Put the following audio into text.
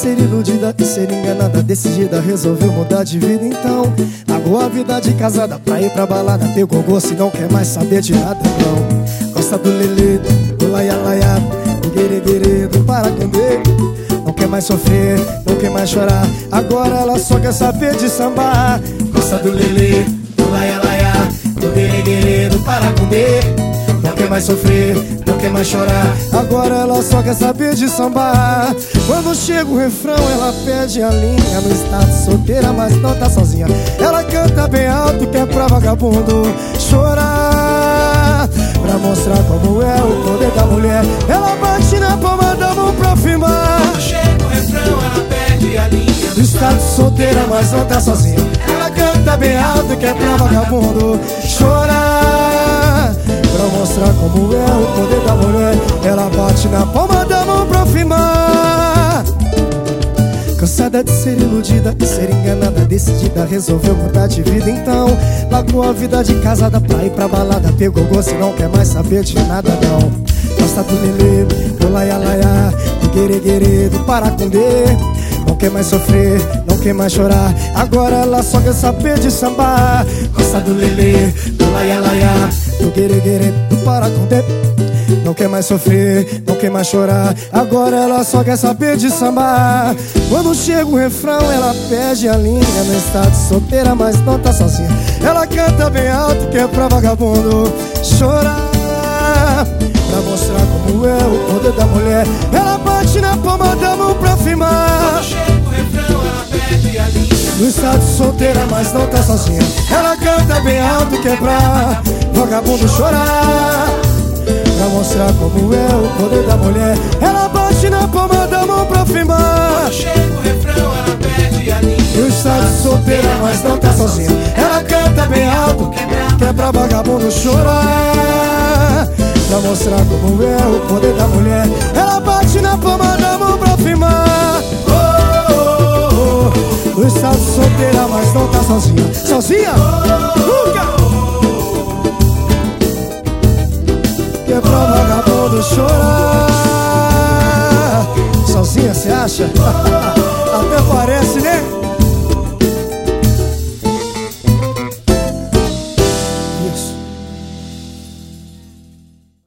ser iludida e ser enganada, decidida, resolveu mudar de vida então. Largou a vida de casada pra ir pra balada, pegou gosto e não quer mais saber de nada não. Gosta do lelê, do laia-laia, do guerê-guerê, do paracundê. Não quer mais sofrer, não quer mais chorar, agora ela só quer saber de sambar. Gosta do lelê, do laia-laia, do guerê-guerê, do paracundê. Não quer mais sofrer, não quer mais chorar, agora ela só quer saber de sambar. Quando chega o refrão ela pede a linha, no estado solteira mas não tá sozinha. Ela canta bem alto que é pra vagabundo chorar, pra mostrar como é o poder da mulher. Ela bate na palma da mão pra afirmar. Quando chega o refrão ela pede a linha, do estado solteira mas não tá sozinha. Ela canta bem alto que é pra vagabundo chorar, pra mostrar como é o poder da mulher. Ela bate na palma da mão pra afirmar. Cansada de ser iludida e ser enganada, decidida, resolveu mudar de vida então. Largou a vida de casada pra ir pra balada, pegou gosto e não quer mais saber de nada não. Gosta do lelê, do laia-laia, do guerê-guerê, do paracundê. Não quer mais sofrer, não quer mais chorar, agora ela só quer saber de sambar. Gosta do lelê, do laia-laia, do guerê-guerê, do paracundê. Não quer mais sofrer, não quer mais chorar, agora ela só quer saber de sambar. Quando chega o refrão ela pede a linha, no estado solteira mas não tá sozinha. Ela canta bem alto que é pra vagabundo chorar, pra mostrar como é o poder da mulher. Ela bate na palma da mão pra afirmar. quando chega o refrão ela pede a linha, No estado solteira mas não tá sozinha. Ela canta bem alto que é pra vagabundo chorar, pra mostrar como é o poder da mulher. Ela bate na palma da mão pra afirmar. quando chega o refrão ela pede a linha, No estado solteira mas não tá sozinha. Ela canta bem alto que é pra vagabundo chorar, pra mostrar como é o poder da mulher. Ela bate na palma da mão pra afirmar. Oh, oh, oh. No estado solteira mas não tá sozinha. Sozinha? Nunca! Que é pra vagabundo chorar. Sozinha, cê acha?